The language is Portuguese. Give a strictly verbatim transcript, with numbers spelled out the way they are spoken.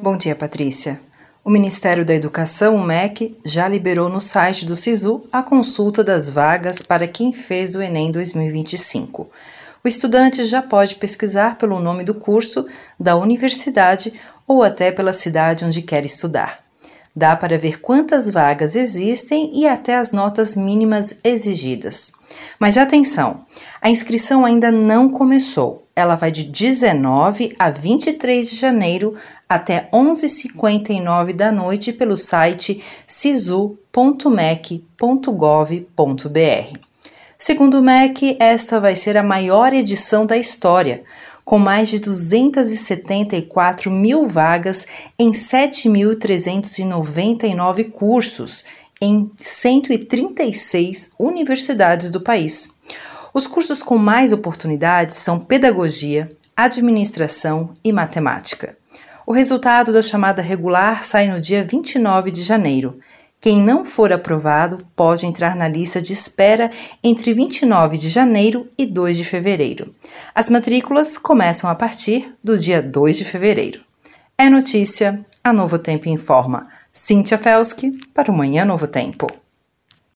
Bom dia, Patrícia. O Ministério da Educação, o M E C, já liberou no site do SISU a consulta das vagas para quem fez o Enem dois mil e vinte e cinco. O estudante já pode pesquisar pelo nome do curso, da universidade ou até pela cidade onde quer estudar. Dá para ver quantas vagas existem e até as notas mínimas exigidas. Mas atenção, a inscrição ainda não começou. Ela vai de dezenove a vinte e três de janeiro até onze e cinquenta e nove da noite pelo site sisu ponto mec ponto gov ponto br. Segundo o M E C, esta vai ser a maior edição da história, com mais de duzentas e setenta e quatro mil vagas em sete mil trezentos e noventa e nove cursos em cento e trinta e seis universidades do país. Os cursos com mais oportunidades são Pedagogia, Administração e Matemática. O resultado da chamada regular sai no dia vinte e nove de janeiro. Quem não for aprovado pode entrar na lista de espera entre vinte e nove de janeiro e dois de fevereiro. As matrículas começam a partir do dia dois de fevereiro. É notícia, a Novo Tempo informa. Cíntia Felski para o Manhã Novo Tempo.